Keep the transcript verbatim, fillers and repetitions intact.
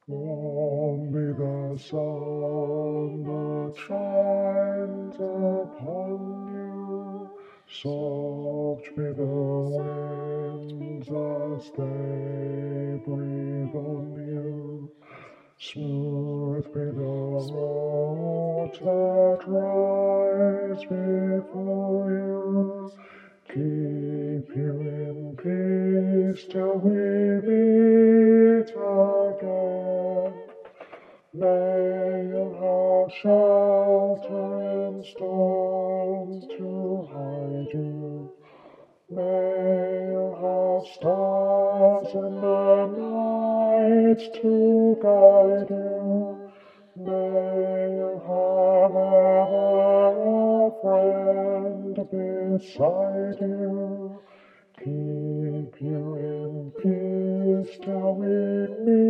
Warm be the sun that shines upon you, soft be the winds as they breathe on you, smooth be the road that rise before you, keep you in peace till we meet again. May you have shelter in storms to hide you. May you have stars in the night to guide you. May you have ever a friend beside you. Keep you in peace till we meet.